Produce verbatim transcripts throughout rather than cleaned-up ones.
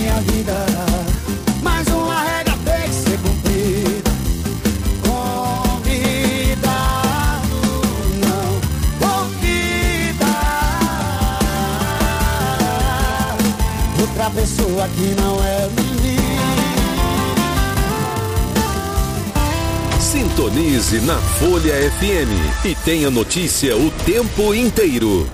minha vida. Mas uma regra tem que ser cumprida. Convidado, não convida outra pessoa que não é menina. Sintonize na Folha F M e tenha notícia o tempo inteiro.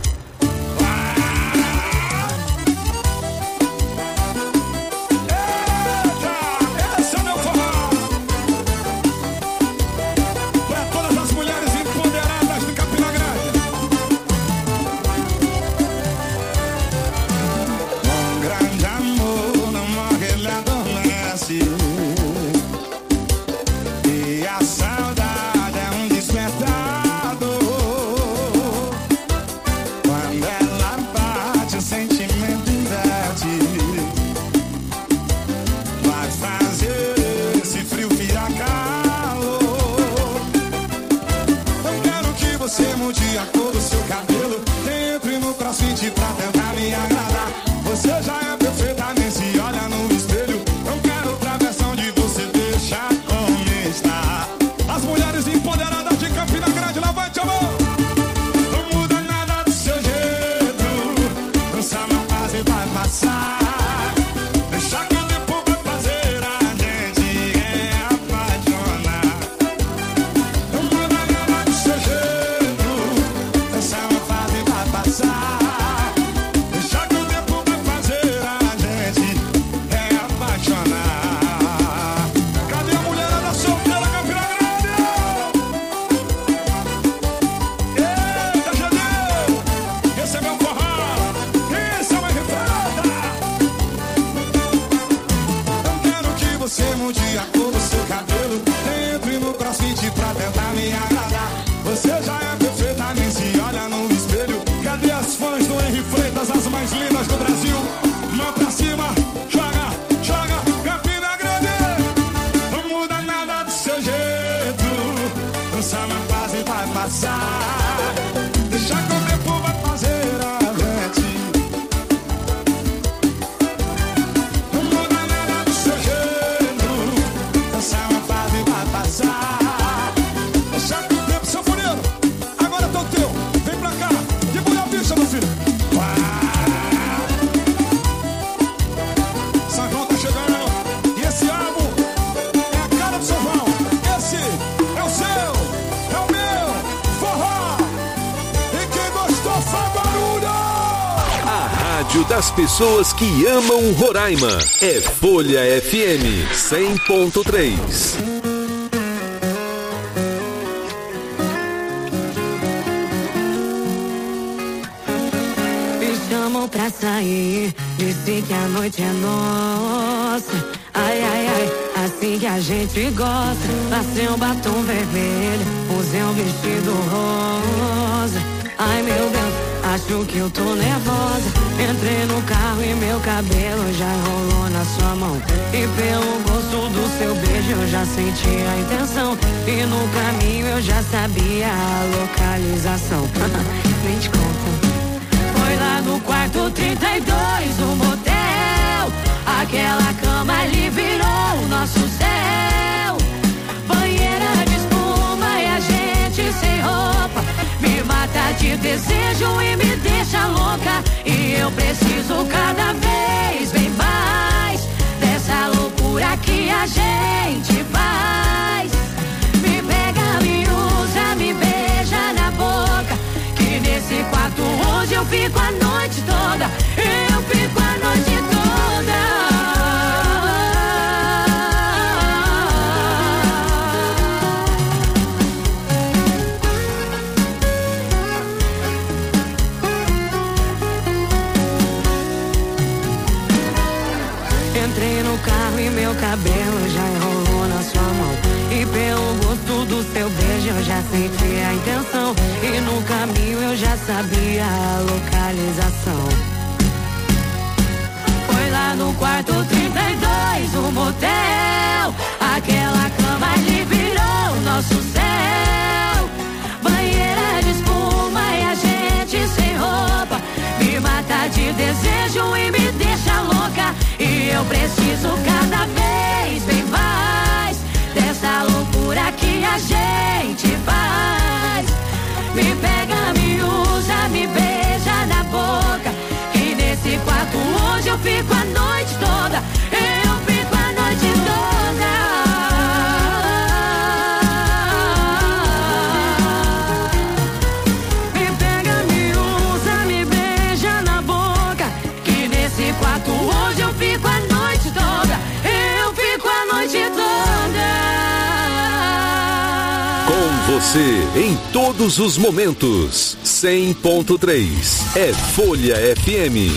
Das pessoas que amam Roraima. É Folha F M cem ponto três. Me chamam pra sair, disse que a noite é nossa. Ai, ai, ai, assim que a gente gosta. Passei um batom vermelho, usei um vestido rosa. Ai, meu Deus, acho que eu tô nervosa. Entrei no carro e meu cabelo já enrolou na sua mão. E pelo gosto do seu beijo eu já senti a intenção. E no caminho eu já sabia a localização. Nem te conta. Foi lá no quarto trinta e dois, o motel. Aquela cama ali virou o nosso céu. Banheira de espuma e a gente sem roupa. Me mata de desejo e me deixa louca. E eu preciso cada vez bem mais dessa loucura que a gente faz. Me pega, me usa, me beija na boca. Que nesse quarto hoje eu fico a noite toda. Eu fico a noite toda. Meu cabelo já enrolou na sua mão. E pelo gosto do seu beijo eu já senti a intenção. E no caminho eu já sabia a localização. Foi lá no quarto trinta e dois, o motel. Aquela cama ali virou o nosso céu. Banheira de espuma e a gente sem roupa. Me mata de desejo e me deixa louca. E e eu preciso cada vez bem mais dessa loucura que a gente faz. Me pega, me usa, me beija na boca, que nesse quarto hoje eu fico a noite toda, eu fico a noite toda. Me pega, me usa, me beija na boca, que nesse quarto hoje eu fico a noite toda, eu fico a noite toda. Com você em todos os momentos. cem ponto três é Folha F M.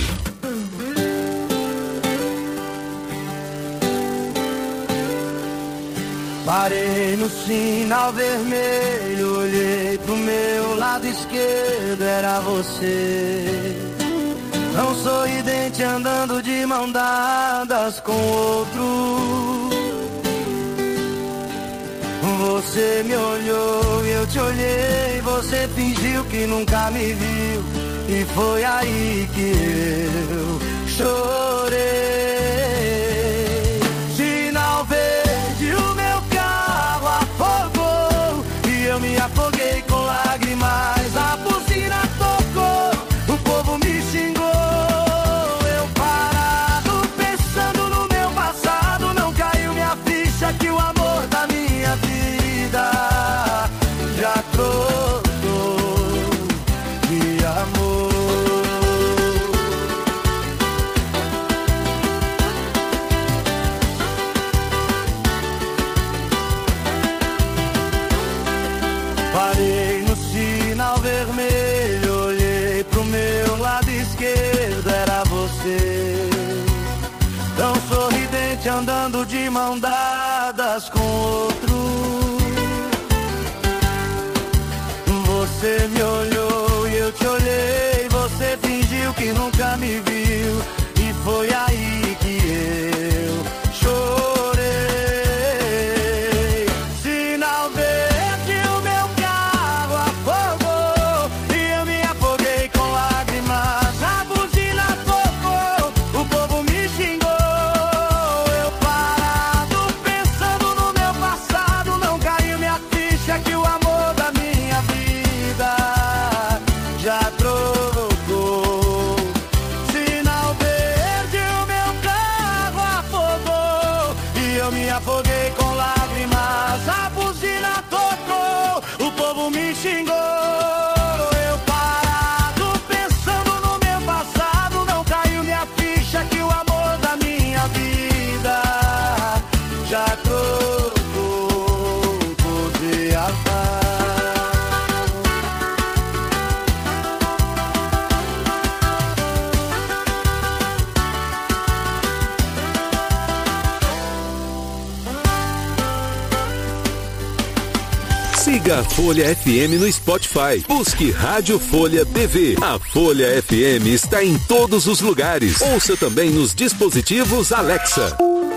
Parei no sinal vermelho, olhei pro meu lado esquerdo, era você. Tão sorridente andando de mão dadas com outro. Você me olhou e eu te olhei, você fingiu que nunca me viu, e foi aí que eu chorei. Sinal verde, o meu carro afogou, e eu me afoguei com lágrimas, a buzina tocou, o povo me xingou. Eu parado, pensando no meu passado, não caiu minha ficha que o amor da minha vida já trocou de amor. Parei no sinal vermelho, olhei pro meu lado esquerdo, era você. Tão sorridente andando de mão dadas com outro. Você me olhou e eu te olhei, você fingiu que nunca me viu, e foi aí que eu chorei. Sinal verde, o meu carro afogou, e eu me afoguei com lágrimas, a buzina tocou, o povo me xingou. Eu parado, pensando no meu passado, não caiu minha ficha que o amor da minha vida já trocou. Sinal verde, o meu carro afogou, e eu me afoguei com lágrimas, a buzina tocou, o povo me xingou. Eu parado, pensando no meu passado, não caiu minha ficha que o amor da minha vida já trocou por de amar. Siga a Folha F M no Spotify. Busque Rádio Folha T V. A Folha F M está em todos os lugares. Ouça também nos dispositivos Alexa.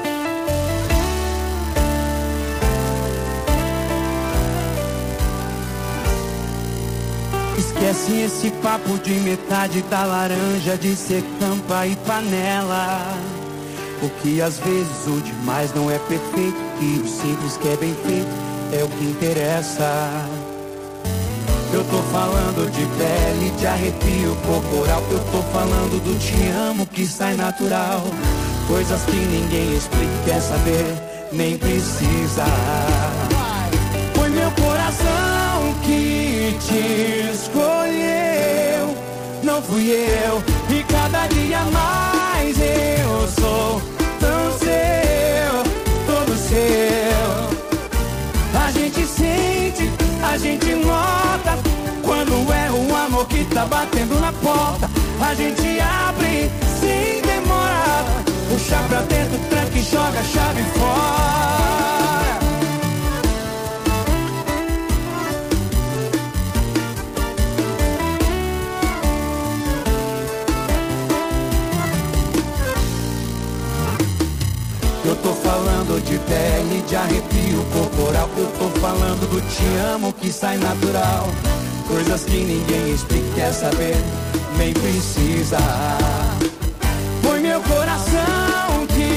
Esquece esse papo de metade da laranja, de ser tampa e panela. Porque às vezes o demais não é perfeito, e o simples que é bem feito é o que interessa. Eu tô falando de pele, de arrepio corporal. Eu tô falando do te amo que sai natural. Coisas que ninguém explica, quer saber, nem precisa. Foi meu coração que te escolheu, não fui eu. E cada dia mais eu sou tão seu, todo seu. A gente sente, a gente nota, quando é o amor que tá batendo na porta. A gente abre sem demora, puxa pra dentro, tranca e joga a chave fora. Eu tô falando de pele, de arrepio corporal. Eu tô falando do te amo que sai natural. Coisas que ninguém explica, quer saber, nem precisa. Foi meu coração que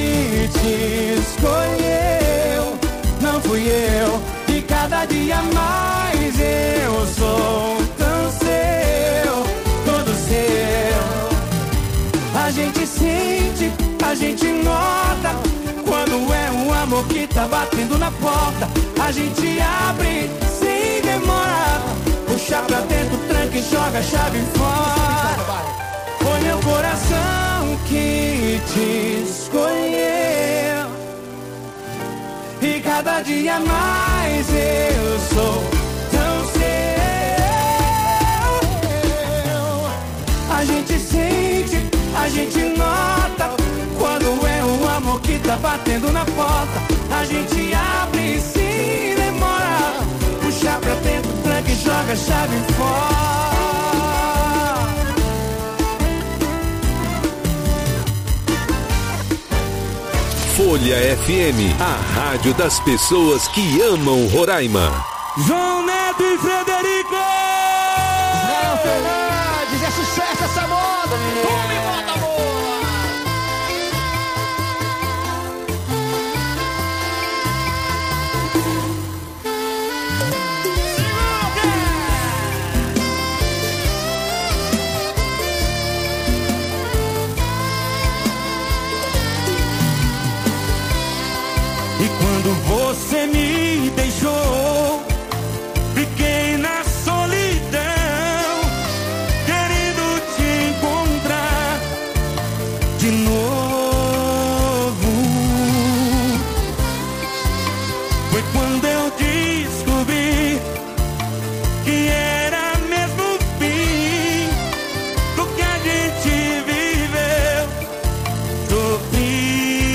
gente sente, a gente nota. Quando é um amor que tá batendo na porta, a gente abre sem demora. Puxa pra dentro, tranca e joga a chave fora. Foi meu coração que te escolheu, e cada dia mais eu sou tão seu. A gente sente, a gente nota. Quando é um amor que tá batendo na porta, a gente abre sem demora. Puxa pra dentro, tranca e joga a chave fora. Folha F M, a rádio das pessoas que amam Roraima. João Neto e Frederico! Israel Fernandes, é sucesso essa moda, menino! Come moda boa! E quando você me deixou, fiquei na solidão, querendo te encontrar de novo. Foi quando eu descobri que era mesmo o fim do que a gente viveu. Sofri.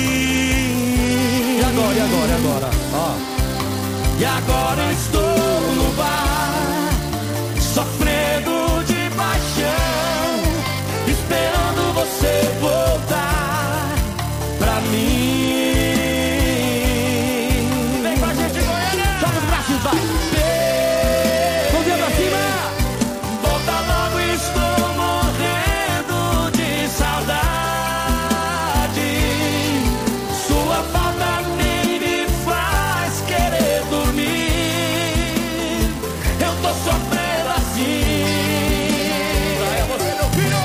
E agora, e agora, e agora? Ó. E agora estou no bar, sofrendo de paixão, esperando você voltar pra mim. Vem com a gente, Goiânia! Joga os braços, vai! Com pra cima! Volta logo, estou morrendo de saudade. Sua falta nem me faz querer dormir. Eu tô sofrendo assim. É você, meu filho!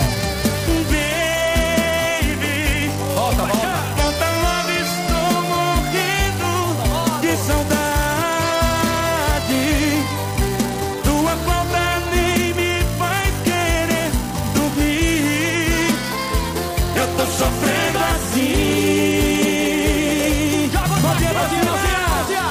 Baby, Volta, volta! volta logo, estou morrendo de saudade. Tua falta nem me faz querer dormir. Eu tô sofrendo assim. Joga os braços, bracinho, bracinho, bracinho!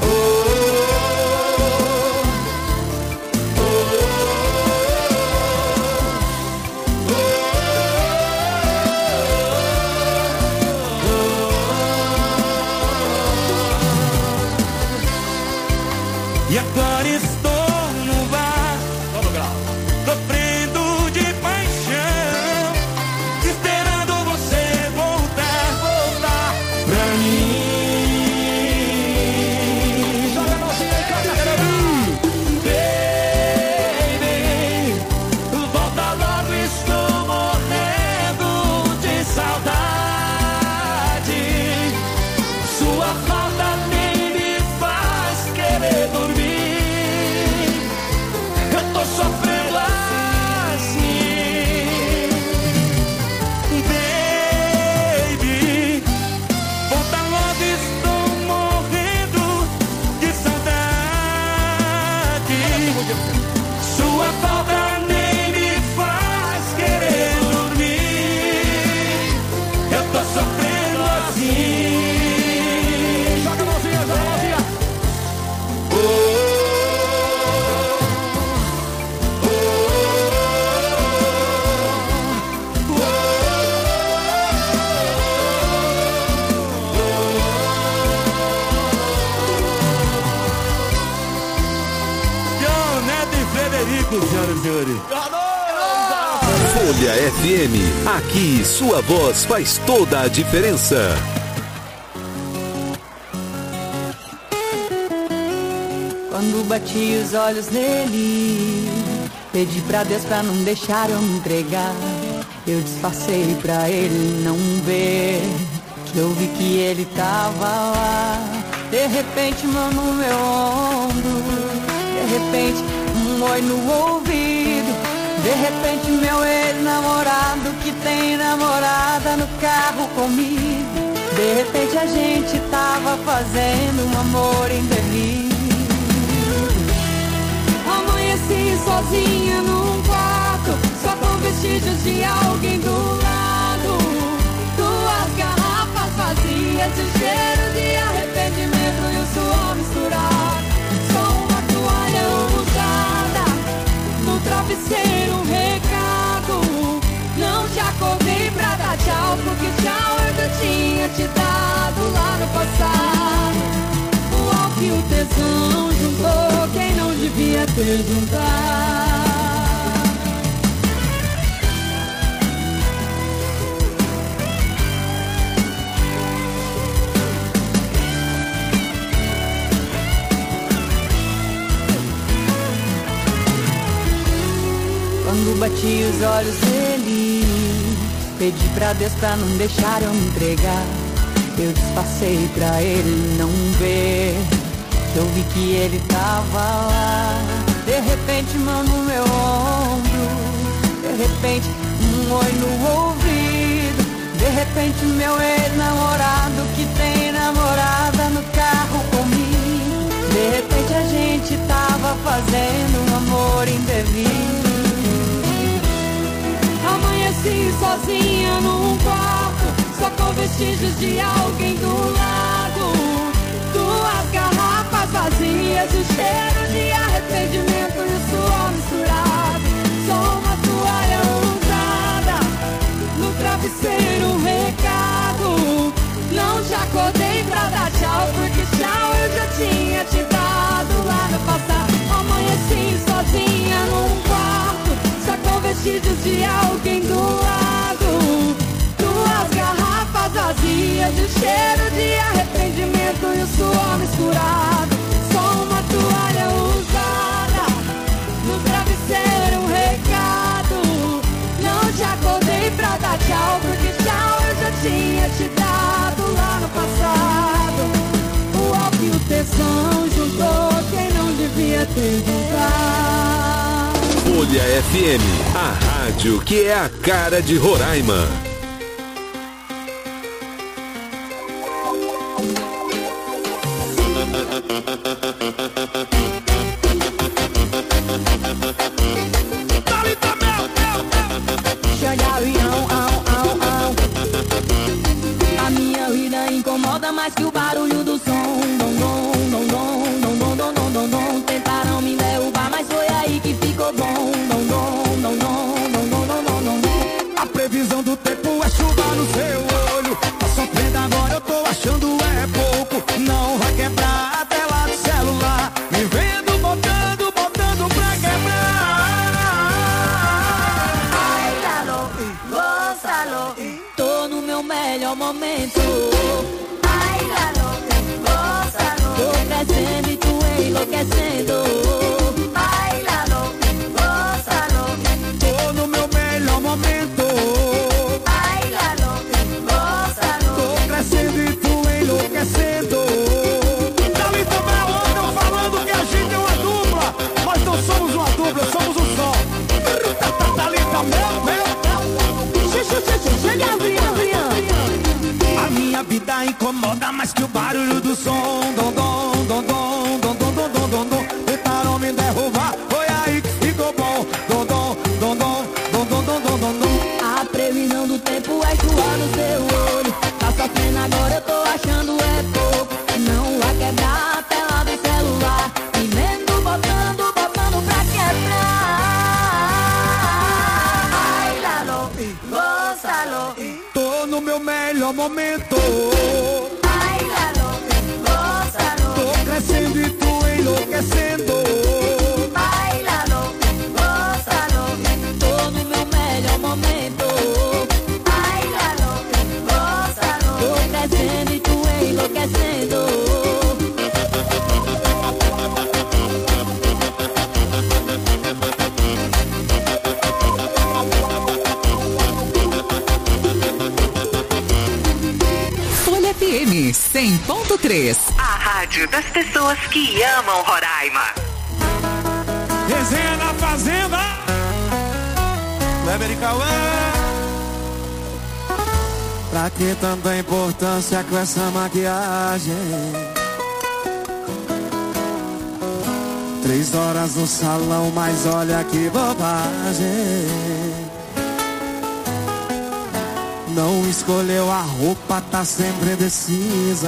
E agora estou no bar, Todo grau! sofrendo de paixão, esperando você voltar, voltar pra mim. Joga a mãozinha aí, canta, querido! Baby, volta logo, estou morrendo de saudade. Sua falta nem me faz querer dormir. Eu tô sofrendo assim. Baby, volta logo, estou morrendo de saudade. Sua falta nem me faz querer dormir. Eu tô sofrendo assim. Joga a mãozinha, joga a mãozinha! João Neto e Frederico, senhoras e senhores. Folha F M, aqui sua voz faz toda a diferença. Quando bati os olhos nele, pedi pra Deus pra não deixar eu me entregar. Eu disfarcei pra ele não ver que eu vi que ele tava lá. De repente, mão no meu ombro, de repente, um oi no ouvido. De repente meu ex-namorado que tem namorada no carro comigo. De repente a gente tava fazendo um amor indevido. Amanheci sozinha num quarto, só com vestígios de alguém do lado. Duas garrafas vazias de cheiro de arrependimento e o suor misturado. Só uma toalha usada no travesseiro, um recado. Não te acordei pra dar tchau, porque tchau eu já tinha te dado lá no passado. O álcool e o tesão juntou quem não devia ter juntado. Quando bati os olhos nele, pedi pra Deus pra não deixar eu me entregar. Eu disfarcei pra ele não ver, que eu vi que ele tava lá. De repente mão no meu ombro, de repente um oi no ouvido. De repente meu ex-namorado que tem namorada no carro comigo. De repente a gente tava fazendo um amor indevido. Amanheci sozinha num quarto, só com vestígios de alguém do lado. Duas garrafas vazias, o cheiro de arrependimento e o suor misturado. Só uma toalha usada no travesseiro, um recado. Não te acordei pra dar tchau, porque tchau eu já tinha te dado lá no passado. Amanheci sozinha num quarto, só com vestígios de alguém do lado. Duas garrafas vazias, o cheiro de arrependimento e o suor misturado. Só uma toalha usada no travesseiro, um recado. Não te acordei pra dar tchau, porque tchau eu já tinha te dado lá no passado. O álcool e o tesão juntou quem não devia ter juntado. Folha F M, a rádio que é a cara de Roraima. A minha vida incomoda mais que o barulho do som. Dom, dom, dom, dom, dom, dom, dom, dom, dom, dom. Tentaram me derrubar, mas foi aí que ficou bom. Dom, dom, dom, dom, dom, dom, dom, dom, dom, dom. A previsão do tempo é chuva no seu olho. Tá sofrendo agora, eu tô achando é pouco. Não vai quebrar a tela do celular. Me vendo botando, botando pra quebrar. Ai, galo, gózalo. Tô no meu melhor momento. Ai, galo, gózalo. Tô crescendo e tu enlouquecendo. Ai, galo, gózalo. Tô no meu melhor momento. Ai, galo, gózalo. Tô crescendo e tu enlouquecendo. Dali também andam falando que a gente é uma dupla. Nós não somos uma dupla, somos um só. Dali também, meu. Chega, a minha vida incomoda mais que o barulho do som. Dom, dom, dom, dom, dom, dom, dom, dom, dom, dom. Tentaram me derrubar, foi aí que ficou bom. Dom, dom, dom, dom, dom, dom, dom, dom, dom, dom. A previsão do tempo é chuva no seu olho. Tá sofrendo agora, eu tô achando é pouco. Não vai quebrar a tela do celular. Me vendo botando, botando pra quebrar. Ai, Lalo, gózalo. Tô no meu melhor momento. Ai, Lalo, gózalo. Tô crescendo e tu enlouquecendo. Ai, Lalo, gózalo. Tô no meu melhor momento. Ai, Lalo, gózalo. Tô crescendo e tu enlouquecendo. F M cem ponto três. A rádio das pessoas que amam Roraima. Resenha na Fazenda. Kleber e Cauã. Pra que tanta importância com essa maquiagem? Três horas no salão, mas olha que bobagem. Não escolheu a roupa, tá sempre indecisa.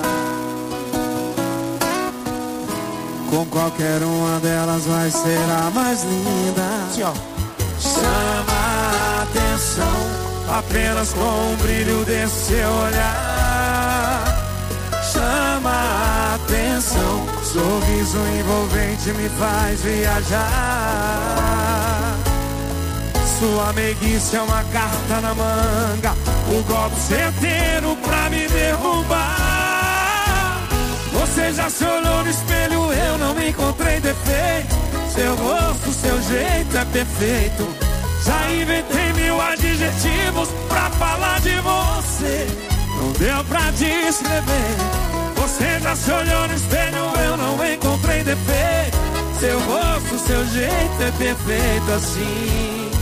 Com qualquer uma delas vai ser a mais linda. Sim, ó. Chama a atenção apenas com o brilho desse seu olhar. Chama a atenção, sorriso envolvente me faz viajar. Sua meiguice é uma carta na manga, um golpe certeiro pra me derrubar. Você já se olhou no espelho, eu não encontrei defeito. Seu rosto, seu jeito é perfeito. Já inventei mil adjetivos pra falar de você. Não deu pra descrever. Você já se olhou no espelho, eu não encontrei defeito. Seu rosto, seu jeito é perfeito assim.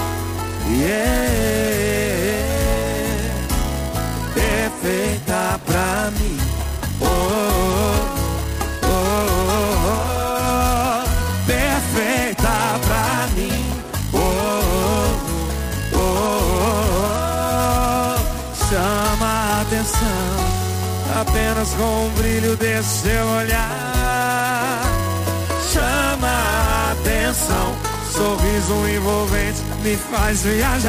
Yeah, perfeita pra mim. Oh, oh, oh, oh, oh. Perfeita pra mim. Oh, oh, oh, oh. Chama a atenção apenas com o brilho desse seu olhar. Chama a atenção, sorriso envolvente me faz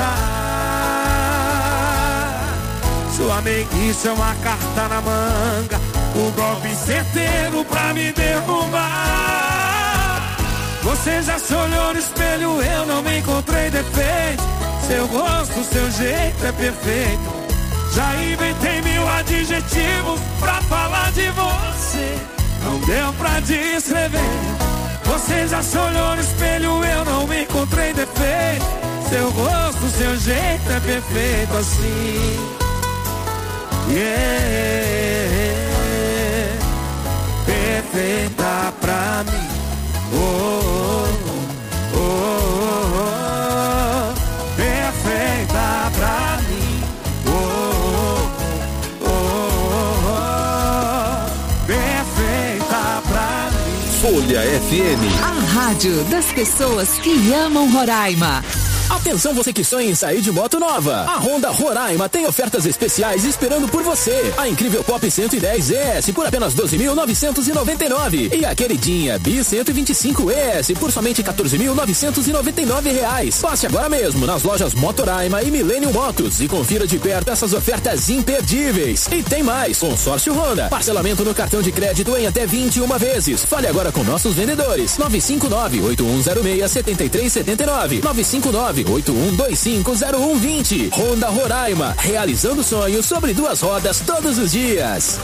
viajar. Sua meiguice é uma carta na manga, um golpe certeiro pra me derrubar. Você já se olhou no espelho, eu não me encontrei defeito. Seu rosto, seu jeito é perfeito. Já inventei mil adjetivos pra falar de você. Não deu pra descrever. Você já se olhou no espelho, eu não me encontrei defeito. Seu rosto, seu jeito é perfeito assim. Yeah, perfeita pra mim. Oh, oh, oh, oh, oh. Perfeita pra mim. Oh, oh, oh, oh. Perfeita pra mim. Folha F M. A rádio das pessoas que amam Roraima. Atenção você que sonha em sair de moto nova. A Honda Roraima tem ofertas especiais esperando por você. A incrível Pop cento e dez E S por apenas doze mil novecentos e noventa e nove. E a queridinha Bi cento e vinte e cinco E S por somente quatorze mil novecentos e noventa e nove reais. Passe agora mesmo nas lojas Motoraima e Millennium Motos e confira de perto essas ofertas imperdíveis. E tem mais, consórcio Honda. Parcelamento no cartão de crédito em até vinte e uma vezes. Fale agora com nossos vendedores. nove cinco nove, oito um zero seis, sete três sete nove. nove cinco nove, oito um dois cinco zero um dois zero. Honda Roraima, realizando sonhos sobre duas rodas todos os dias.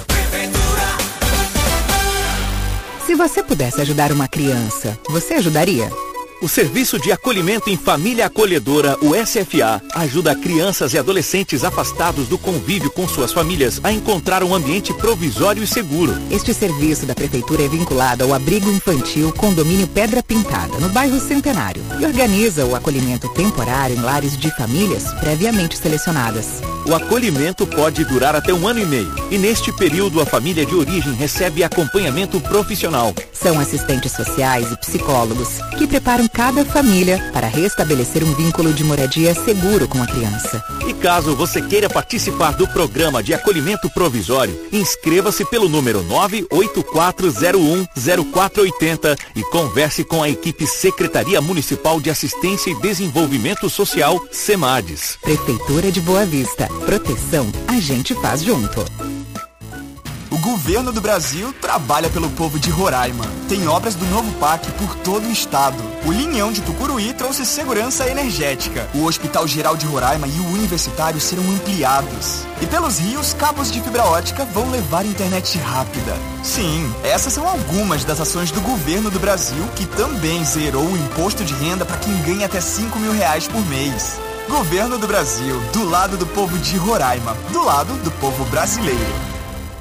Se você pudesse ajudar uma criança, você ajudaria? O Serviço de Acolhimento em Família Acolhedora, o S F A, ajuda crianças e adolescentes afastados do convívio com suas famílias a encontrar um ambiente provisório e seguro. Este serviço da Prefeitura é vinculado ao Abrigo Infantil Condomínio Pedra Pintada, no bairro Centenário, e organiza o acolhimento temporário em lares de famílias previamente selecionadas. O acolhimento pode durar até um ano e meio, e neste período a família de origem recebe acompanhamento profissional. São assistentes sociais e psicólogos que preparam cada família para restabelecer um vínculo de moradia seguro com a criança. E caso você queira participar do programa de acolhimento provisório, inscreva-se pelo número nove oito quatro zero um zero quatro oito zero e converse com a equipe Secretaria Municipal de Assistência e Desenvolvimento Social, SEMADES. Prefeitura de Boa Vista. Proteção a gente faz junto. O governo do Brasil trabalha pelo povo de Roraima. Tem obras do novo P A C por todo o estado. O Linhão de Tucuruí trouxe segurança energética. O Hospital Geral de Roraima e o Universitário serão ampliados. E pelos rios, cabos de fibra ótica vão levar internet rápida. Sim, essas são algumas das ações do governo do Brasil, que também zerou o imposto de renda para quem ganha até cinco mil reais por mês. Governo do Brasil, do lado do povo de Roraima, do lado do povo brasileiro.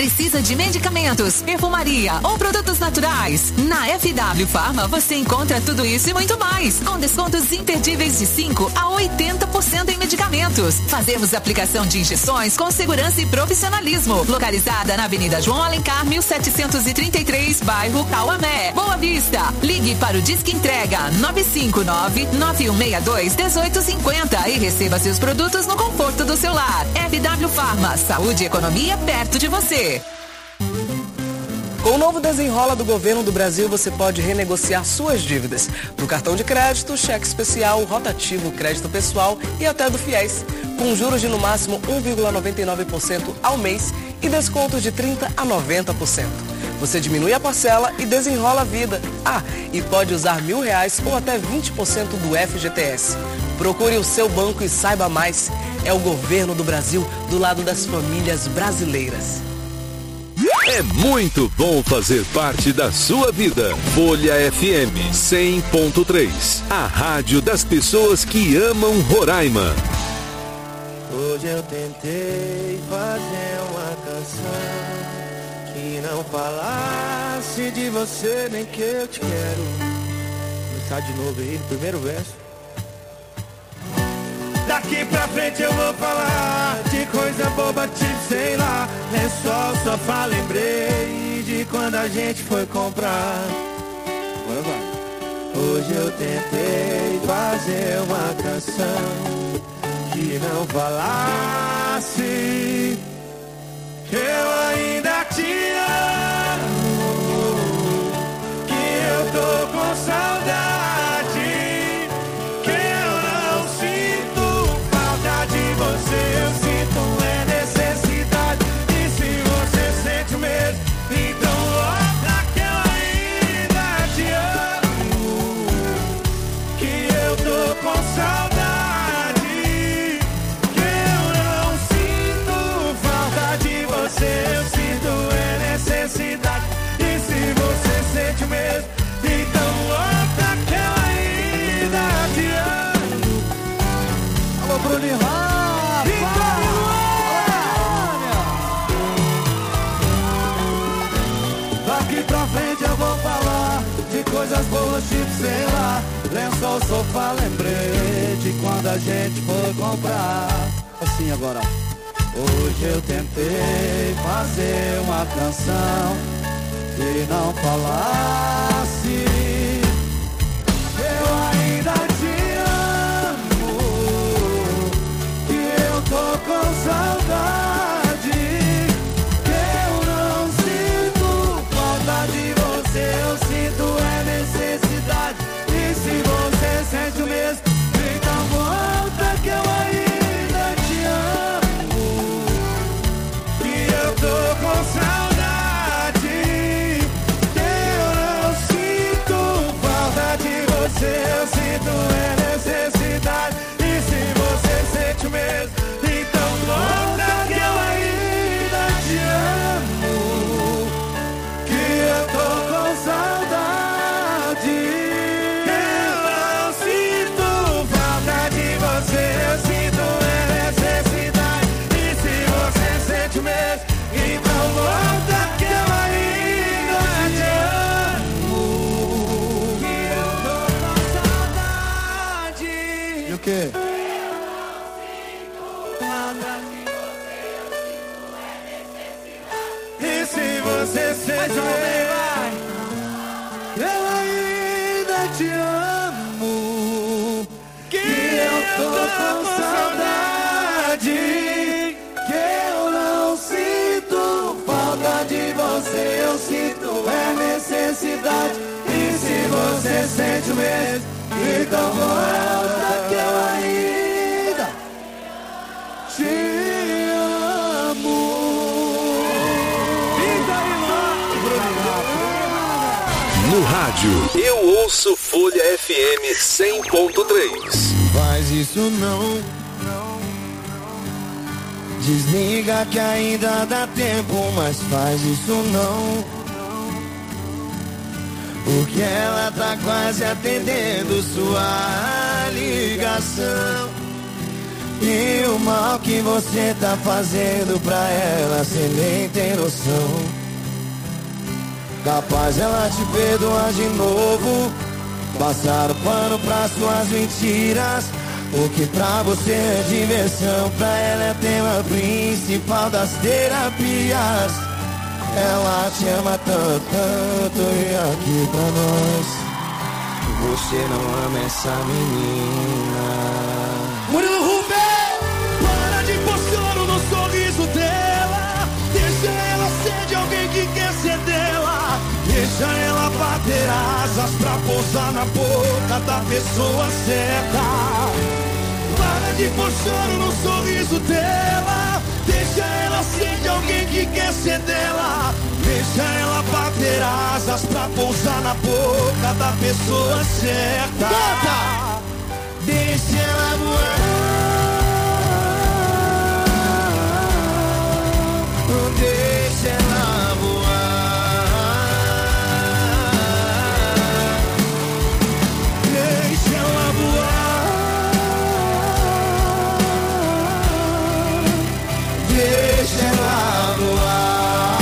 Precisa de medicamentos, perfumaria ou produtos naturais? Na F W Pharma você encontra tudo isso e muito mais, com descontos imperdíveis de cinco a oitenta por cento em medicamentos. Fazemos aplicação de injeções com segurança e profissionalismo. Localizada na Avenida João Alencar, mil setecentos e trinta e três, bairro Cauamé, Boa Vista. Ligue para o Disque Entrega nove cinco nove, nove um seis dois, um oito cinco zero e receba seus produtos no conforto do seu lar. F W Pharma, saúde e economia perto de você. Com o novo Desenrola do Governo do Brasil, você pode renegociar suas dívidas do cartão de crédito, cheque especial, rotativo, crédito pessoal e até do FIES, com juros de no máximo um vírgula noventa e nove por cento ao mês e descontos de trinta por cento a noventa por cento. Você diminui a parcela e desenrola a vida. Ah, e pode usar mil reais ou até vinte por cento do F G T S. Procure o seu banco e saiba mais. É o governo do Brasil do lado das famílias brasileiras. É muito bom fazer parte da sua vida. Folha F M cem ponto três. A rádio das pessoas que amam Roraima. Hoje eu tentei fazer uma canção que não falasse de você nem que eu te quero. Vou começar de novo aí no primeiro verso. Daqui pra frente eu vou falar de coisa boba, tipo, sei lá, lençol, sofá, lembrei de quando a gente foi comprar. Agora vai. Hoje eu tentei fazer uma canção que não falasse que eu ainda te amo, que eu tô com saudade. Eu sinto é necessidade. E se você sente o mesmo, então volta que eu ainda te amo, que eu tô com saudade, que eu não sinto falta de você. Eu sinto é necessidade. E se você sente o mesmo, então volta que eu ainda te amo. Alô, Bruno Rocha. Daqui pra frente eu vou falar de coisas boas, tipo, sei lá, lençol, sofá, lembrei de quando a gente foi comprar. Assim agora. Hoje eu tentei fazer uma canção que não falasse eu ainda te amo, que eu tô com saudade. Eu sinto é necessidade. E se você sente o mesmo, então volta que eu ainda te amo, que eu tô com saudade, que eu não sinto falta de você. Eu sinto é necessidade. E se você sente o mesmo, então volta que eu ainda te amo, que eu tô saudade, eu não sinto falta de você. Eu sinto é necessidade. E se você sente o mesmo, então volta que eu ainda te amo, que eu tô com saudade. E o quê? Eu não sinto falta de você. Eu sinto é necessidade. E se você sente o mesmo, eu ainda te amo, que eu tô com saudade, que eu não sinto falta de você. Eu sinto é necessidade. E se você sente o mesmo, então volta que eu ainda te amo. No rádio, eu ouço Folha F M cem ponto três. Faz isso não, desliga que ainda dá tempo, mas faz isso não, porque ela tá quase atendendo sua ligação. E o mal que você tá fazendo pra ela, cê nem tem noção. Capaz ela te perdoar de novo, passar o pano pra suas mentiras. O que pra você é diversão, pra ela é tema principal das terapias. Ela te ama tanto, tanto, e aqui pra nós você não ama essa menina. Murilo Rubem, para de pôr choro no sorriso dela. Deixa ela ser de alguém que quer ser dela. Deixa ela bater asas pra pousar na boca da pessoa certa. Para de pôr choro no sorriso dela. Deixa ela ser de alguém que quer ser dela. Deixa ela bater asas pra pousar na boca da pessoa certa. Canta! Deixa ela voar. Deixa ela voar. Deixa ela voar. Deixa ela voar.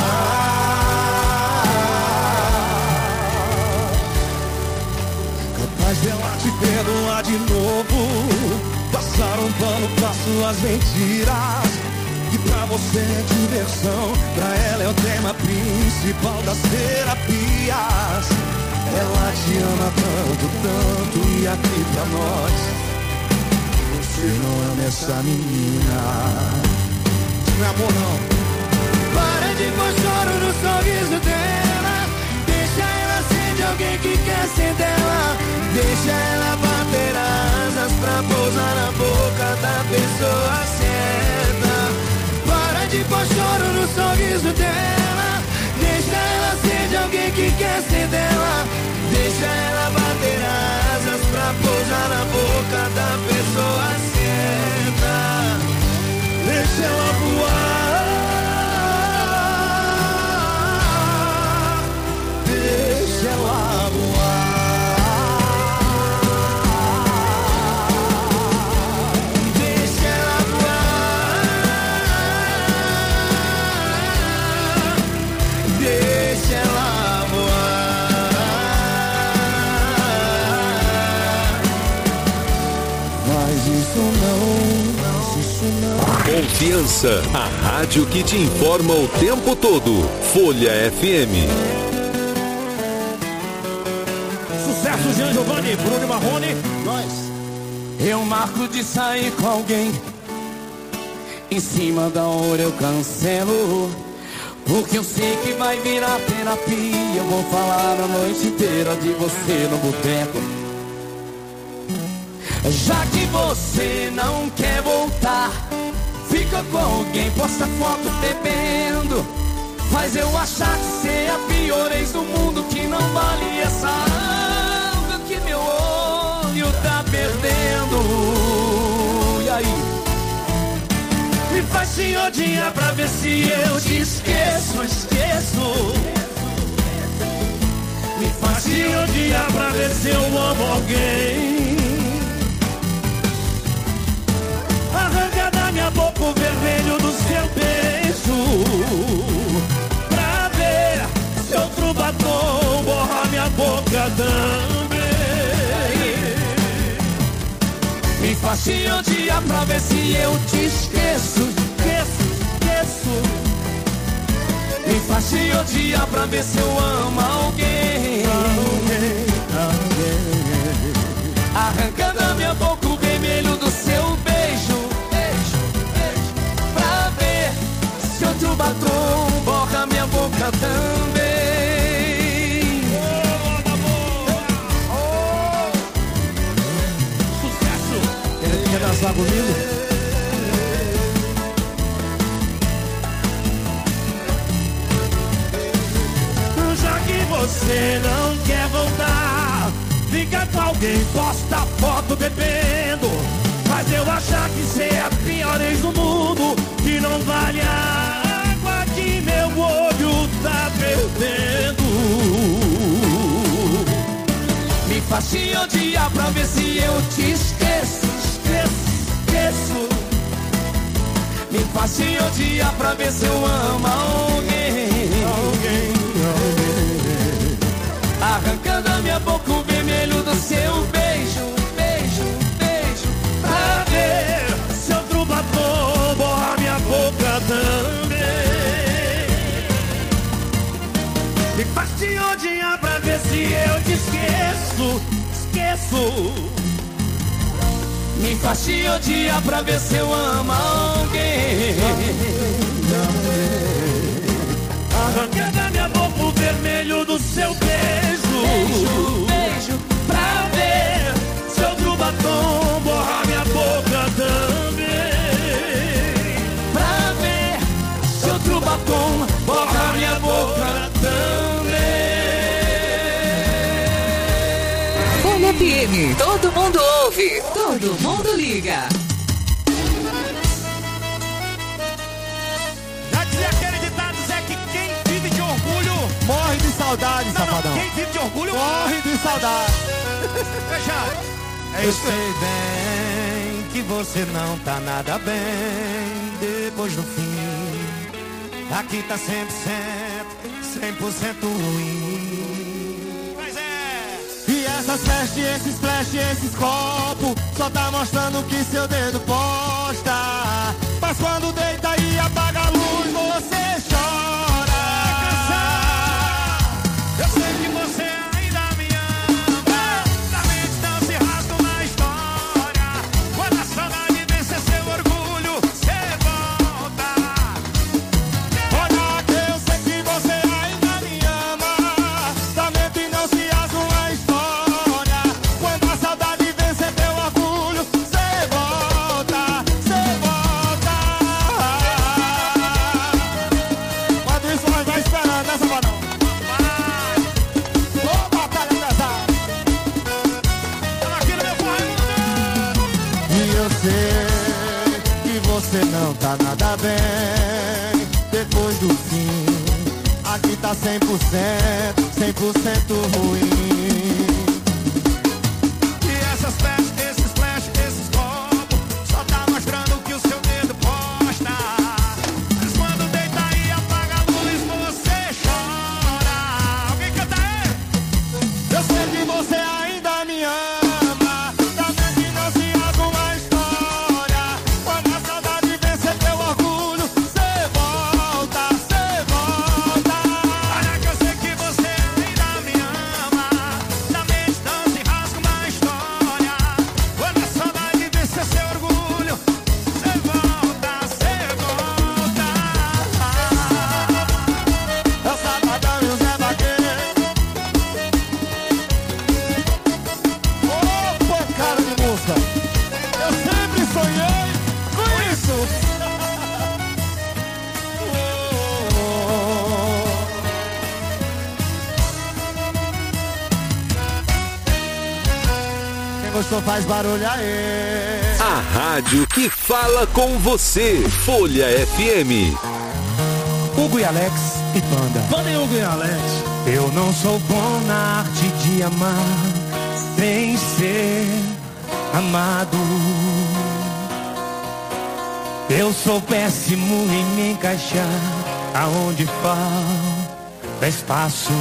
Capaz dela te perdoar de novo, passar um pano pra suas mentiras. E pra você é diversão, pra ela é o tema principal das terapias. Ela te ama tanto, tanto, e aqui pra nós você não ama essa menina. Não é amor não. Para de pôr choro no sorriso dela. Deixa ela ser de alguém que quer ser dela. Deixa ela bater asas pra pousar na boca da pessoa certa. Para de pôr choro no sorriso dela. Deixa ela ser de alguém que quer ser dela. Deixa ela bater asas pra pousar na boca da pessoa certa. Deixa ela voar. Deixa ela voar. Confiança, a rádio que te informa o tempo todo. Folha F M. Sucesso, Jean Giovanni, Bruno Marrone, nós. Eu marco de sair com alguém, em cima da hora eu cancelo, porque eu sei que vai virar terapia. Eu vou falar a noite inteira de você no boteco. Já que você não quer voltar, fica com alguém, posta foto bebendo, faz eu achar que você é a pior ex do mundo, que não vale essa alma que meu olho tá perdendo. E aí? Me faz te odiar pra ver se eu te esqueço, esqueço. Me faz te odiar pra ver se eu amo alguém. Arranca da minha boca o vermelho do seu beijo, pra ver se outro batom borra minha boca também. Me faz te odiar pra ver se eu te esqueço, esqueço, esqueço. Me faz te odiar pra ver se eu amo alguém, alguém, alguém. Arranca da minha boca o vermelho do seu beijo, outro batom borra minha boca também. Oh, oh. Sucesso! Ele quer dançar comigo? Já que você não quer voltar, fica com alguém, posta foto bebendo, faz eu achar que cê é a pior ex do mundo, que não vale a água que meu olho tá perdendo. Me faz te odiar pra ver se eu te esqueço, esqueço, esqueço. faz te odiar pra ver se eu amo alguém. Alguém, alguém. Arrancando a minha boca o vermelho do seu beijo, beijo, beijo. Pra ver se outro batom borra minha boca também. Me faz te odiar pra ver se eu te esqueço, esqueço. Me faz te odiar pra ver se eu amo alguém. Arranca da minha boca o vermelho do seu beijo, beijo, beijo. Pra ver se outro batom borra minha boca também. Pra ver se outro batom borra minha boca também. Folha F M, todo mundo ouve, todo mundo liga. Já dizia aquele ditado, Zé, que quem vive de orgulho morre de saudade, não, safadão. Não, quem vive de orgulho morre de saudade. Fechado. É isso. Eu sei bem que você não tá nada bem depois do fim. Aqui tá cem por cento, cem por cento ruim. Mas é. E essas flash, esses flash, esses copos só tá mostrando que seu dedo posta. Mas quando deita e apaga a luz, você chora. Eu sei que você ainda me ama. Na mente não se rasga uma história. Quando a saudade vencer seu orgulho, você volta. Olha que eu sei que você ainda me ama. Na mente não se rasga uma história. Quando a saudade vencer teu orgulho, você volta, você volta. Quando isso nós vai esperando, né, Salvador? Ô, batalha pesada. Aqui no meu correio. E eu sei que você não tá nada bem depois do fim. Aqui tá cem por cento, cem por cento ruim. E essas flash, esses flash, esses copos só tá mostrando que o seu dedo posta. Mas quando deita e apaga a luz, você chora. Alguém canta aí? Eu sei que você ainda me ama. Também que não se rasga uma história. Quando a saudade vencer teu orgulho, você volta, você volta. Olha que eu sei que você ainda me ama. Na mente não se rasga uma história. Quando a saudade vencer seu orgulho, você volta, você volta. É o Sabadão e o Zé Vaqueiro. Ô, pancada de música. Eu sempre sonhei com isso. Quem gostou faz barulho aí. A rádio que fala com você. Folha F M. Hugo e Alex e Panda. Panda e Hugo e Alex. Eu não sou bom na arte de amar sem ser amado. Eu sou péssimo em me encaixar aonde falta espaço.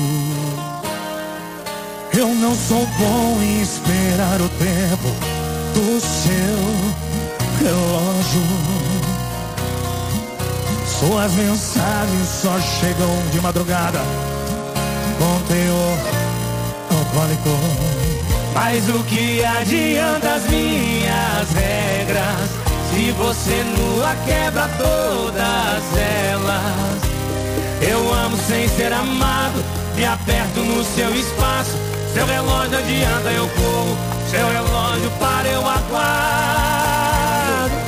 Eu não sou bom em esperar o tempo do seu relógio. Suas mensagens só chegam de madrugada com teor alcoólico. Mas o que adianta as minhas regras se você nua quebra todas elas? Eu amo sem ser amado, me aperto no seu espaço. Seu relógio adianta, eu corro. Seu relógio para, eu aguardo.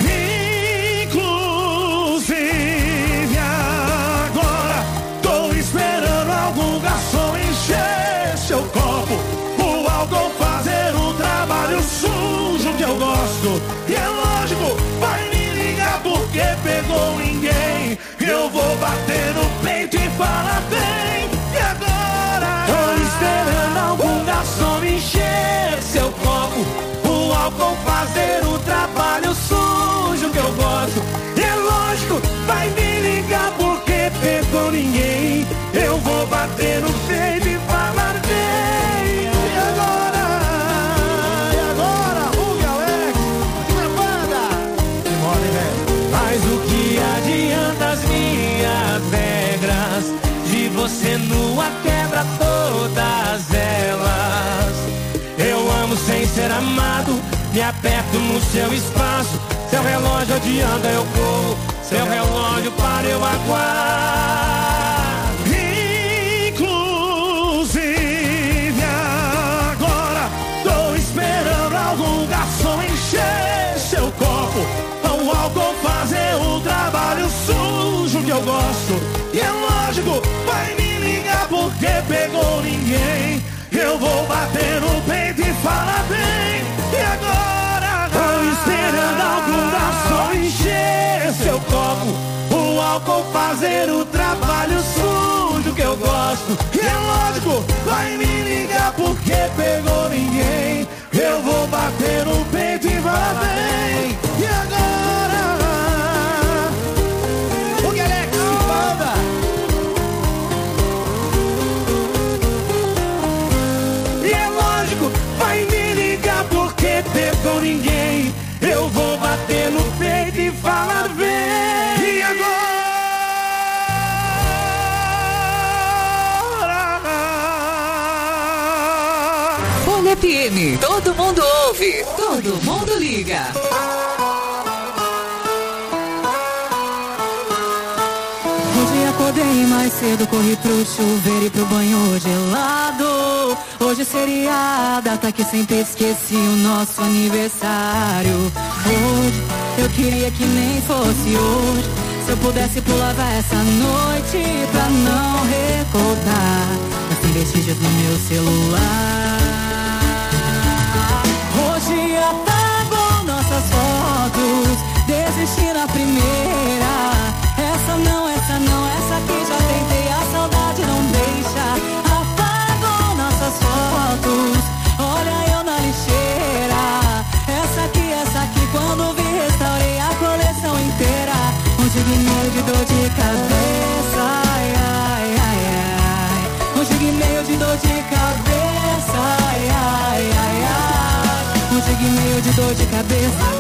Inclusive agora tô esperando algum garçom encher seu copo. O álcool fazer o trabalho sujo que eu gosto. E é lógico, vai me ligar porque pegou ninguém. Eu vou bater no peito e falar bem. E agora? Tô esperando algum garçom encher seu copo. O álcool fazer o trabalho sujo que eu gosto. E é lógico, você nua quebra todas elas. Eu amo sem ser amado, me aperto no seu espaço. Seu relógio adianta, eu corro. Seu relógio para, eu aguardo. Inclusive agora tô esperando algum garçom encher seu copo, com álcool fazer o trabalho sujo que eu gosto. E é lógico, vai me ligar porque pegou ninguém. Eu vou bater no peito e falar bem. E agora tô esperando algum garçom encher seu copo, o álcool fazer o trabalho sujo que eu gosto. E é lógico, vai me ligar porque pegou ninguém. Eu vou bater no peito e falar bem. E agora o Galaxy manda. E é lógico, vai me ligar porque pegou ninguém. Eu vou bater no peito e falar bem. E agora Folha F M, todo mundo ouve, todo mundo liga. Hoje acordei mais cedo, corri pro chuveiro e pro banho gelado. Hoje seria a data que sempre esqueci, o nosso aniversário. Hoje eu queria que nem fosse hoje, se eu pudesse pulava essa noite pra não recordar, mas tem vestígios no meu celular. Hoje apago nossas fotos, desisti na primeira. Essa não, essa não, essa aqui já tentei, a saudade não deixa. Apago nossas fotos, olha eu na lixeira. Essa aqui, essa aqui, quando vi restaurei a coleção inteira. Um gig de dor de cabeça, ai, ai, ai, ai. Um gig meio de dor de cabeça, ai, ai, ai, ai. Um gig meio de dor de cabeça.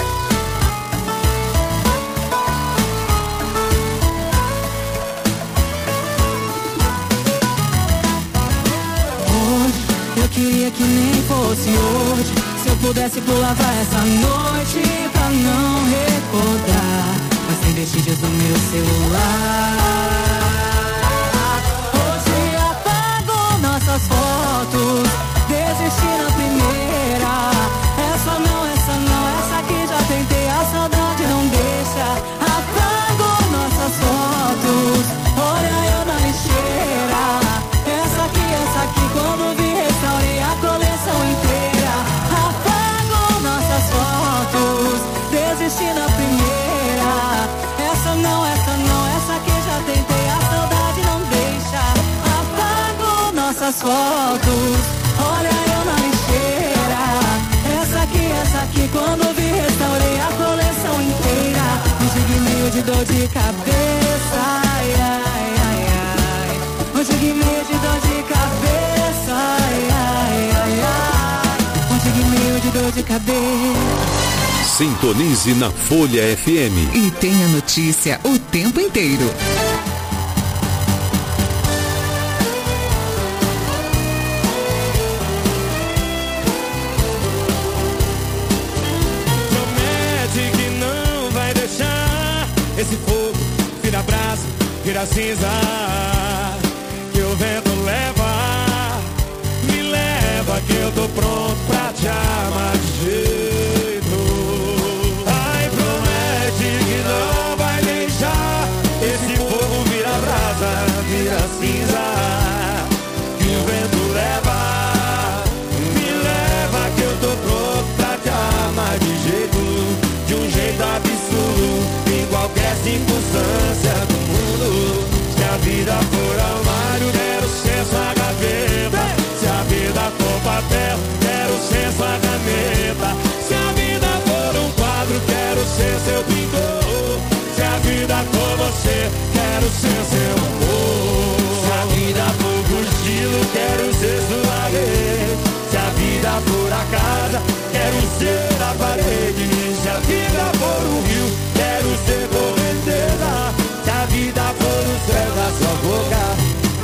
Eu queria que nem fosse hoje, se eu pudesse pulava essa noite pra não recordar, mas tem vestígios no meu celular. Hoje apago nossas fotos, desisti na primeira. Essa não, essa não, essa aqui já tentei, a saudade não deixa. Apago nossas fotos, olha eu na lixeira. Essa aqui, essa aqui, quando vi restaurei a coleção inteira. Apago nossas fotos, desisti na primeira. Essa não, essa não, essa aqui já tentei, a saudade não deixa. Apago nossas fotos, olha eu na lixeira. Essa aqui, essa aqui, quando vi restaurei a coleção inteira. Um gig meio de dor de cabeça, ai, ai, ai, ai. Um gig meio de dor de cabeça, ai, ai, ai, ai. Um gig meio de dor de cabeça. Sintonize na Folha F M e tenha notícia o tempo inteiro. Promete que não vai deixar esse fogo vira brasa, vira cinza, que o vento leva, me leva que eu tô pronto pra te amar de jeito. Ai, promete que não vai deixar esse fogo vira brasa, vira cinza, que o vento leva, me leva que eu tô pronto pra te amar de jeito, de um jeito absurdo, em qualquer circunstância do mundo. Se a vida for armário, quero ser sua gaveta. Se a vida for papel, quero ser sua caneta. Se a vida for um quadro, quero ser seu pintor. Se a vida for você, quero ser seu amor. Se a vida for cochilo, quero ser sua rede. Se a vida for a casa, quero ser a parede. Se a vida for um rio, quero ser correnteza. Se a vida for o céu da sua boca,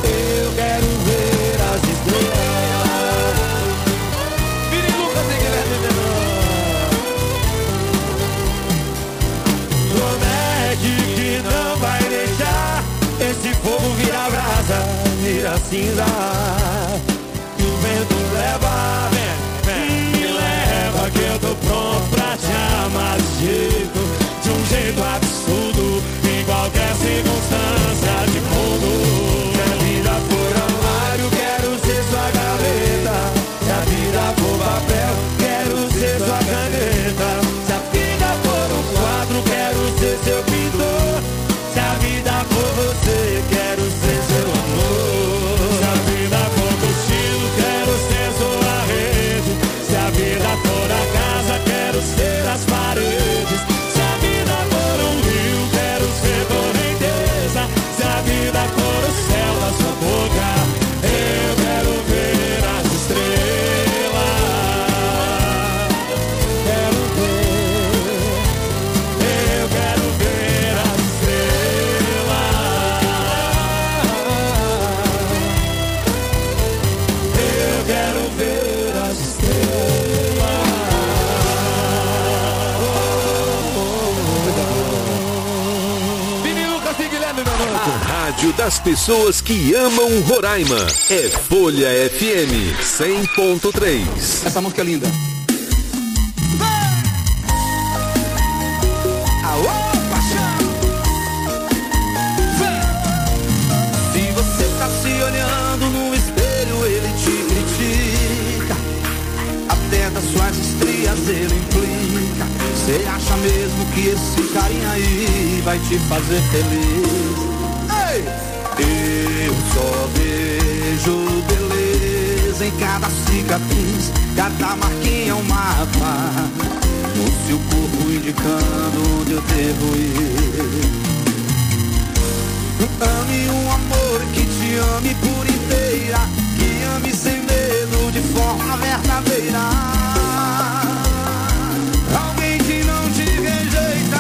cinza. E o vento leva, vem, vem, me leva, que eu tô pronto pra te amar desse jeito, de um jeito absurdo, em qualquer circunstância de mundo. Se a vida for armário, quero ser sua gaveta. Se a vida for papel, quero ser sua caneta. Se a vida for um quadro, quero ser seu pintor. Se a vida for você, quero ser seu amor. Se a vida for cochilo, quero ser sua rede. Se a vida for a casa, quero ser as paredes. Se a vida for um rio, quero ser correnteza. Se a vida for o céu da sua boca, eu quero ver as estrelas. Quero ver, eu quero ver as estrelas. Eu quero ver as estrelas. Vini Lucas e Guilherme, meu nome. A rádio das pessoas que amam Roraima. É Folha F M cem ponto três. Essa música é linda. Aô, paixão! Se você tá se olhando no espelho, ele te critica. Até das suas estrias ele implica. Você acha mesmo que esse carinha aí vai te fazer feliz? Ei! Eu só vejo beleza em cada cicatriz, cada marquinha é um mapa no seu corpo indicando onde eu devo ir. Ame um amor que te ame por inteira, que ame sem medo de forma verdadeira. Alguém que não te rejeita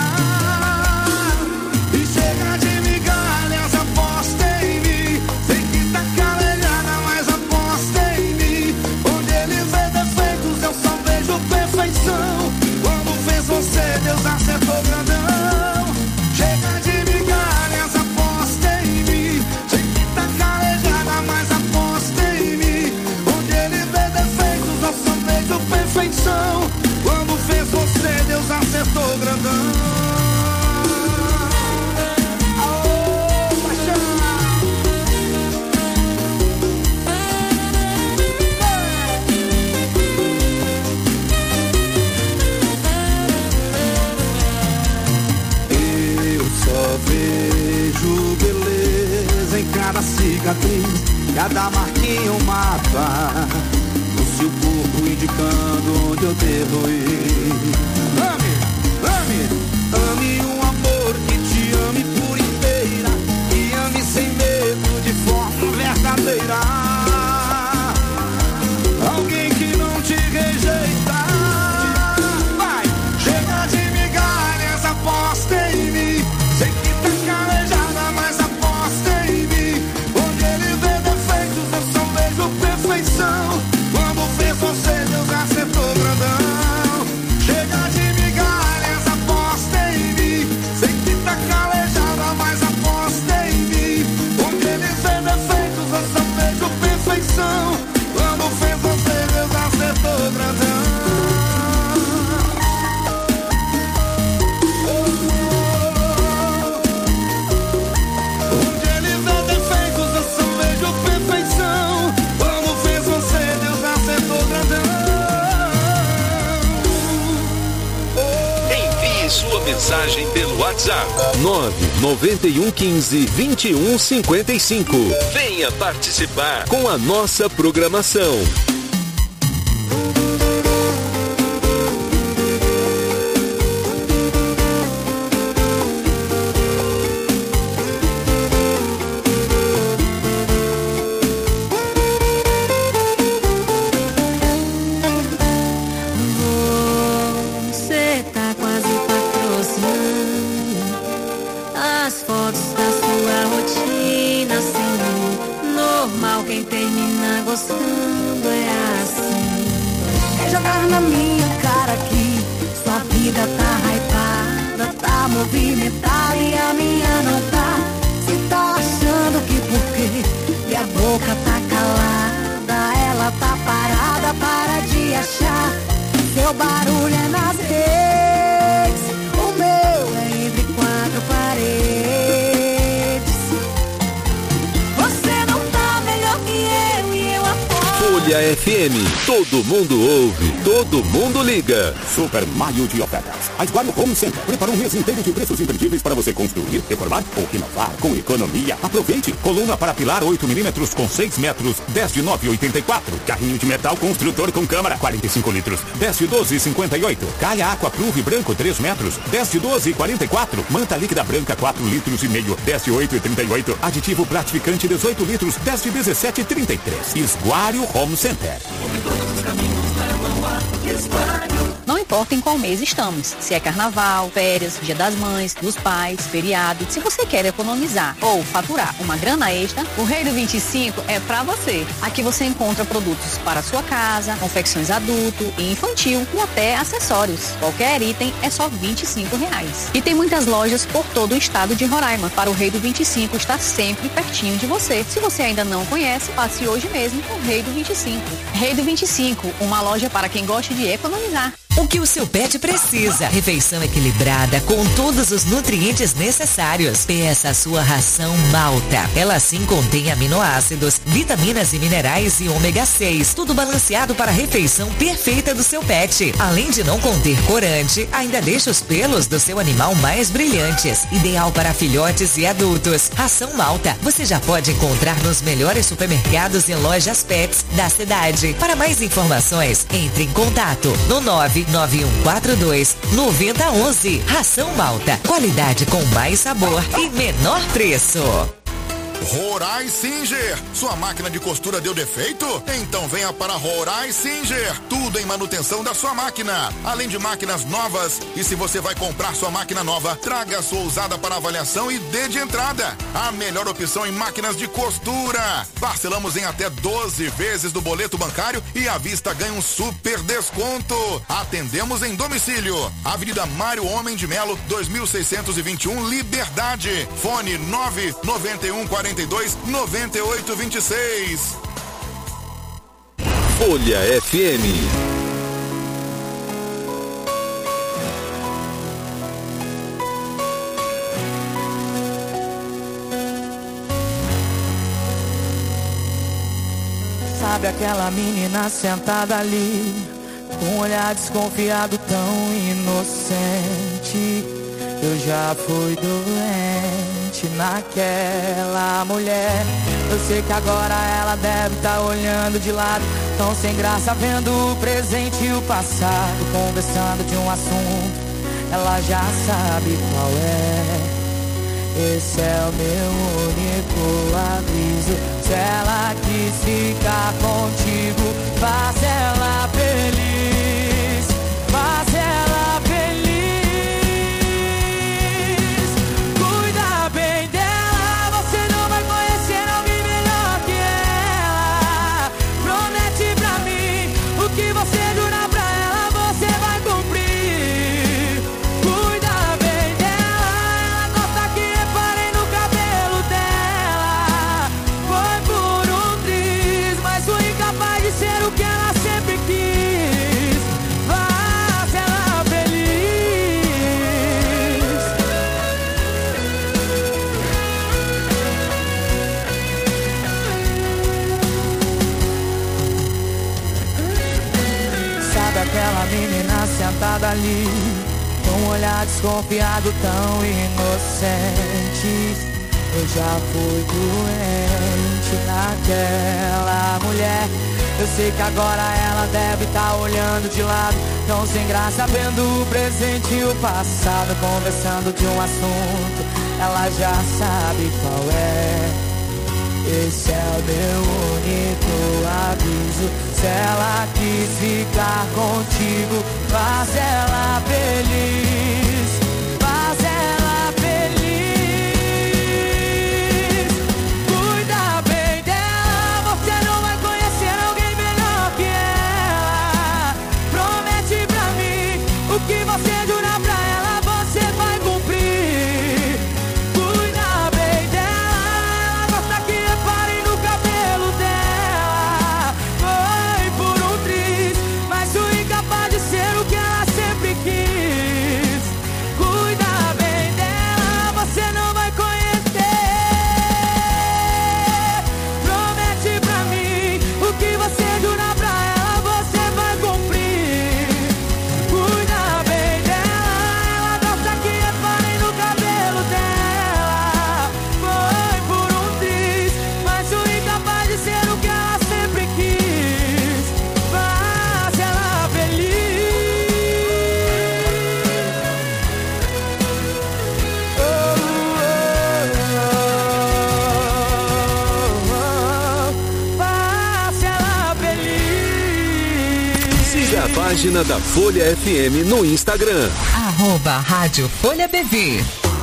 e chega de migalhas, aposta em mim. Sei que tá calejada, mas aposta em mim. Onde ele vê defeitos, eu só vejo perfeição. Quando fez você, Deus acertou grandão. Chega de migalhas, aposta em mim. Sei que tá calejada, mas aposta em mim. Onde ele vê defeitos, eu só vejo perfeição. Quando fez você, Deus acertou grandão. Aô, paixão! Eu só vejo beleza em cada cicatriz, cada marquinha um mapa no seu corpo indicando onde eu devo ir. Ame, ame, ame um amor que te ame por inteira, que ame sem medo de forma verdadeira. Alguém que não te rejeita. Vai, chega de migalhas, aposta em mim. Sei que tá calejada, mas aposta em mim. Onde ele vê defeitos, eu só vejo perfeição. Quando fez você, Deus acertou grandão. Chega de migalhas, aposta em mim. Sei que tá calejada, mas aposta em mim. Onde ele vê defeitos, eu só vejo perfeição. Quando fez você, Deus acertou grandão. Onde ele vê defeitos, eu só vejo perfeição. Quando fez você, Deus acertou grandão. Envie sua mensagem pelo WhatsApp nove nove um um cinco, vinte e um cinquenta e cinco. Venha participar com a nossa programação. Você tá quase patrocinando as fotos da sua rotina, assim. Normal, quem termina gostando é assim. É jogar na minha cara que sua vida tá hypada, tá movimentada e a minha não tá. Se tá achando que porque minha boca barulho é nas redes, o meu é entre quatro paredes. Você não tá melhor que eu e eu apoio. Folha F M, todo mundo ouve, todo mundo liga. Super Maio de ofertas. A Esgualho Home Center preparou um mês inteiro de preços imperdíveis para você construir, reformar ou renovar com economia. Aproveite. Coluna para pilar oito milímetros com seis metros, dez de nove e oitenta e quatro. Carrinho de metal construtor com câmara, quarenta e cinco litros, dez de doze e cinquenta e oito. Caia Aqua Proof branco, três metros, dez de doze e quarenta e quatro. Manta líquida branca, quatro litros e meio, dez de oito e trinta e oito. Aditivo plastificante, dezoito litros, dez de dezessete e trinta e três. Esgualho Home Center. Não importa em qual mês estamos, se é carnaval, férias, dia das mães, dos pais, feriado, se você quer economizar ou faturar uma grana extra, o Rei do vinte e cinco é pra você. Aqui você encontra produtos para sua casa, confecções adulto e infantil e até acessórios. Qualquer item é só vinte e cinco reais. E tem muitas lojas por todo o estado de Roraima para o Rei do vinte e cinco estar sempre pertinho de você. Se você ainda não conhece, passe hoje mesmo no Rei do vinte e cinco. Rei do vinte e cinco, uma loja para quem gosta de economizar. O que o seu pet precisa? Refeição equilibrada com todos os nutrientes necessários. Peça a sua ração Malta. Ela sim contém aminoácidos, vitaminas e minerais e ômega seis. Tudo balanceado para a refeição perfeita do seu pet. Além de não conter corante, ainda deixa os pelos do seu animal mais brilhantes. Ideal para filhotes e adultos. Ração Malta. Você já pode encontrar nos melhores supermercados e lojas pets da cidade. Para mais informações, entre em contato no nove nove um quatro dois nove zero um um. Ração Malta. Qualidade com mais sabor e menor preço. Rorai Singer. Sua máquina de costura deu defeito? Então venha para Rorai Singer. Tudo em manutenção da sua máquina. Além de máquinas novas. E se você vai comprar sua máquina nova, traga a sua usada para avaliação e dê de entrada. A melhor opção em máquinas de costura. Parcelamos em até doze vezes do boleto bancário e à vista ganha um super desconto. Atendemos em domicílio. Avenida Mário Homem de Melo, dois mil seiscentos e vinte e um, Liberdade. Fone nove nove um quarenta e dois noventa e oito vinte e seis. Folha F M. Sabe aquela menina sentada ali, com um olhar desconfiado tão inocente? Eu já fui doente naquela mulher. Eu sei que agora ela deve estar olhando de lado, tão sem graça, vendo o presente e o passado, conversando de um assunto, ela já sabe qual é. Esse é o meu único aviso. Se ela quis ficar contigo, faz ela feliz, faz ela feliz. Cuida bem dela, você não vai conhecer alguém melhor que ela. Promete pra mim, o que você jurar pra ela, você vai cumprir. Cuida bem dela, ela gosta que reparem no cabelo dela. Foi por um triz, mas fui incapaz de ser o que ela sempre quis. Faz ela feliz. Sabe aquela menina sentada ali, com um olhar desconfiado tão inocente? Eu já fui doente naquela mulher. Eu sei que agora ela deve estar olhando de lado, tão sem graça, vendo o presente e o passado, conversando de um assunto, ela já sabe qual é. Esse é o meu único aviso. Se ela quis ficar contigo, faz ela feliz, faz ela feliz. Cuida bem dela, você não vai conhecer alguém melhor que ela. Promete pra mim, o que você jurar pra ela, você vai cumprir. Cuida bem dela, ela gosta que reparem no cabelo dela. Foi por um triz, mas fui incapaz de ser o que página da Folha F M no Instagram. Arroba Rádio Folha B V.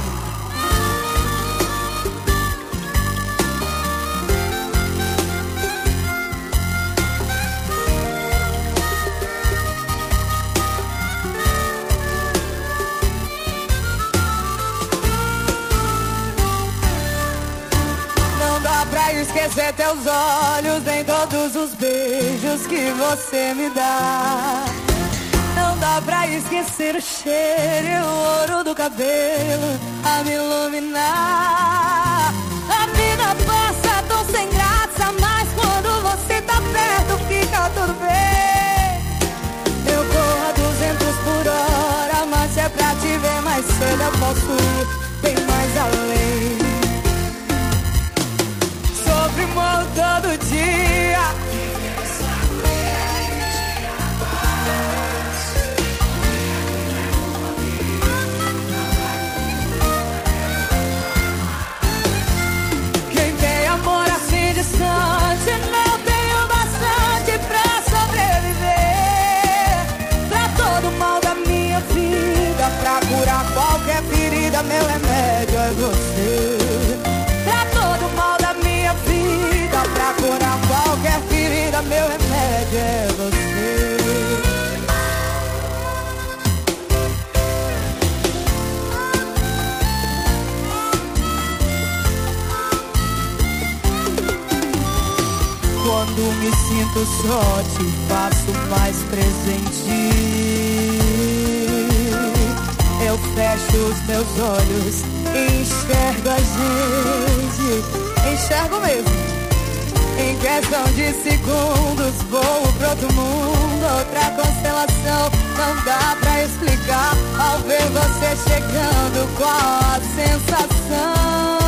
Esquecer teus olhos, nem todos os beijos que você me dá. Não dá pra esquecer o cheiro e o ouro do cabelo a me iluminar. A vida passa tão sem graça, mas quando você tá perto fica tudo bem. Eu corro a duzentos por hora, mas se é pra te ver mais cedo eu posso ir bem mais além. Sofre mal todo dia. Quem tem amor assim distante não tem o bastante pra sobreviver. Pra todo mal da minha vida, pra curar qualquer ferida, meu remédio é você. Pra todo mal da minha vida, pra curar qualquer ferida, meu remédio é você. Quando me sinto só, te faço mais presente. Eu fecho os meus olhos e enxergo a gente. Enxergo mesmo. Em questão de segundos vou pro outro mundo, outra constelação. Não dá pra explicar ao ver você chegando qual a sensação.